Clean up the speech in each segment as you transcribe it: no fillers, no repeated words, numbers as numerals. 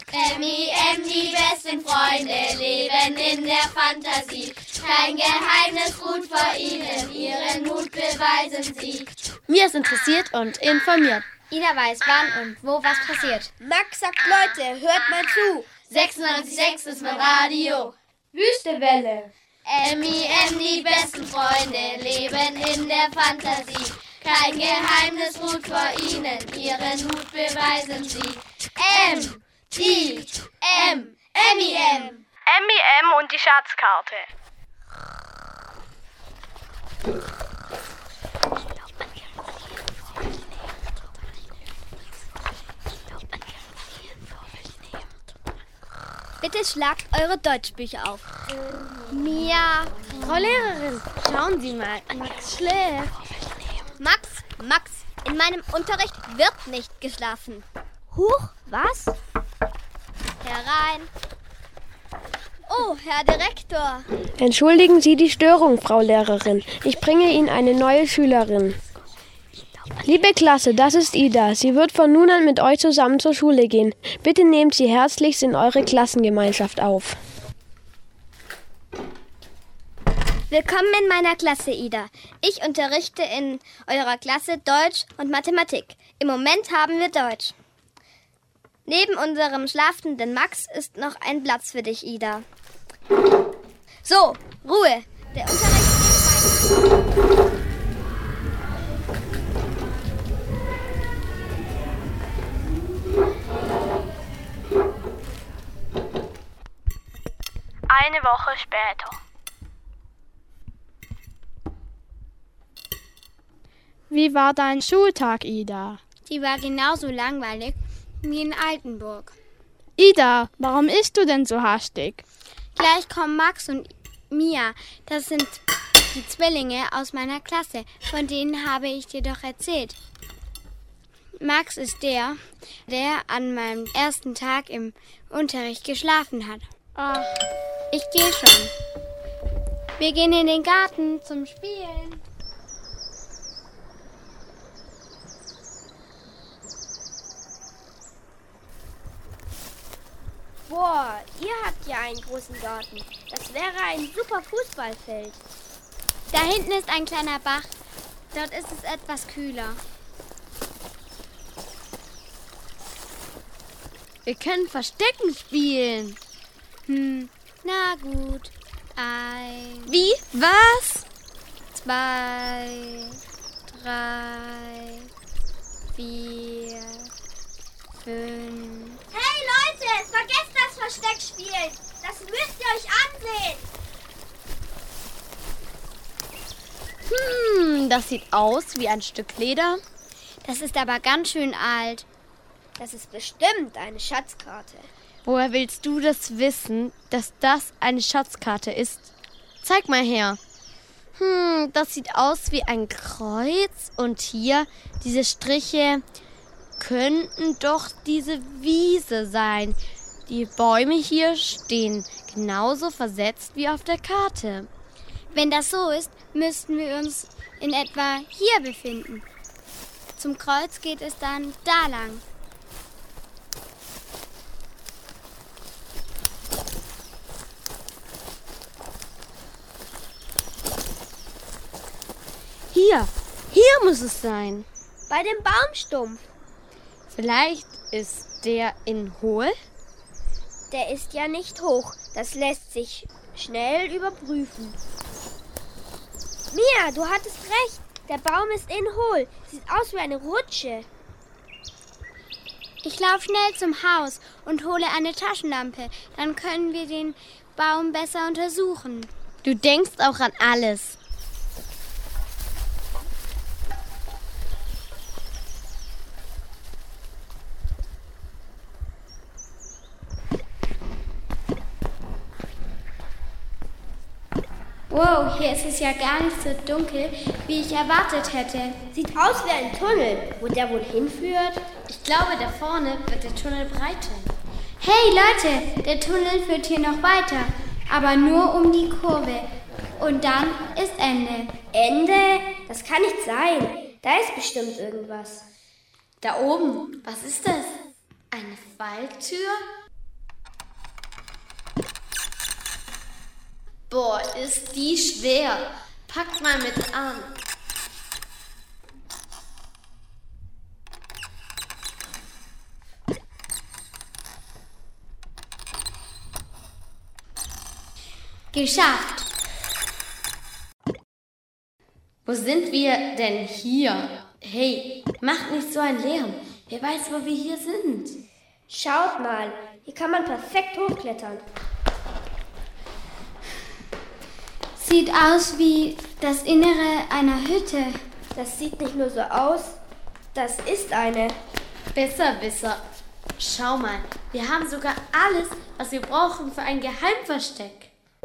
M.I.M., die besten Freunde, leben in der Fantasie. Kein Geheimnis ruht vor ihnen, ihren Mut beweisen sie. Mir ist interessiert und informiert. Ida weiß, wann und wo was passiert. Max sagt, Leute, hört mal zu. 96,6 ist mein Radio. Wüstewelle. M.I.M., die besten Freunde, leben in der Fantasie. Kein Geheimnis ruht vor ihnen, ihren Mut beweisen sie. M.I.M. M.I.M. und die Schatzkarte. Bitte schlagt eure Deutschbücher auf. Mia. Frau Lehrerin, schauen Sie mal, Max schläft. Max, in meinem Unterricht wird nicht geschlafen. Huch, was? Herein. Oh, Herr Direktor. Entschuldigen Sie die Störung, Frau Lehrerin. Ich bringe Ihnen eine neue Schülerin. Liebe Klasse, das ist Ida. Sie wird von nun an mit euch zusammen zur Schule gehen. Bitte nehmt sie herzlichst in eure Klassengemeinschaft auf. Willkommen in meiner Klasse, Ida. Ich unterrichte in eurer Klasse Deutsch und Mathematik. Im Moment haben wir Deutsch. Neben unserem schlafenden Max ist noch ein Platz für dich, Ida. So, Ruhe. Der Unterricht geht weiter. Eine Woche später. Wie war dein Schultag, Ida? Die war genauso langweilig wie in Altenburg. Ida, warum isst du denn so hastig? Gleich kommen Max und Mia. Das sind die Zwillinge aus meiner Klasse. Von denen habe ich dir doch erzählt. Max ist der an meinem ersten Tag im Unterricht geschlafen hat. Ach, ich gehe schon. Wir gehen in den Garten zum Spielen. Boah, ihr habt ja einen großen Garten. Das wäre ein super Fußballfeld. Da hinten ist ein kleiner Bach. Dort ist es etwas kühler. Wir können Verstecken spielen. Na gut. 1. Wie? Was? 2, 3, 4, 5. Hey Leute, vergesst das Versteckspielen. Das müsst ihr euch ansehen. Das sieht aus wie ein Stück Leder. Das ist aber ganz schön alt. Das ist bestimmt eine Schatzkarte. Woher willst du das wissen, dass das eine Schatzkarte ist? Zeig mal her. Das sieht aus wie ein Kreuz und hier diese Striche könnten doch diese Wiese sein. Die Bäume hier stehen genauso versetzt wie auf der Karte. Wenn das so ist, müssten wir uns in etwa hier befinden. Zum Kreuz geht es dann da lang. Hier muss es sein. Bei dem Baumstumpf. Vielleicht ist der in hohl? Der ist ja nicht hoch. Das lässt sich schnell überprüfen. Mia, du hattest recht. Der Baum ist in hohl. Sieht aus wie eine Rutsche. Ich laufe schnell zum Haus und hole eine Taschenlampe. Dann können wir den Baum besser untersuchen. Du denkst auch an alles. Wow, hier ist es ja gar nicht so dunkel, wie ich erwartet hätte. Sieht aus wie ein Tunnel. Wo der wohl hinführt? Ich glaube, da vorne wird der Tunnel breiter. Hey Leute, der Tunnel führt hier noch weiter, aber nur um die Kurve. Und dann ist Ende. Ende? Das kann nicht sein. Da ist bestimmt irgendwas. Da oben, was ist das? Eine Falltür? Boah, ist die schwer. Packt mal mit an. Geschafft. Wo sind wir denn hier? Hey, macht nicht so einen Lärm. Wer weiß, wo wir hier sind? Schaut mal, hier kann man perfekt hochklettern. Sieht aus wie das Innere einer Hütte. Das sieht nicht nur so aus, das ist eine. Besserwisser. Schau mal, wir haben sogar alles, was wir brauchen für ein Geheimversteck.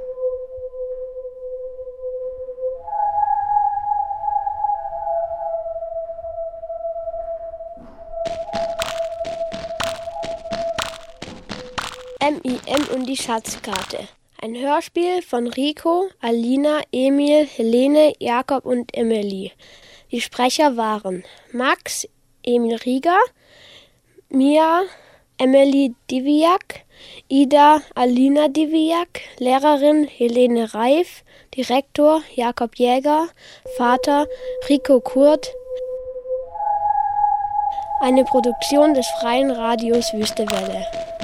MIM und die Schatzkarte. Ein Hörspiel von Rico, Alina, Emil, Helene, Jakob und Emily. Die Sprecher waren Max, Emil Rieger, Mia, Emily Diviak, Ida, Alina Diviak, Lehrerin Helene Reif, Direktor Jakob Jäger, Vater Rico Kurt. Eine Produktion des Freien Radios Wüstewelle.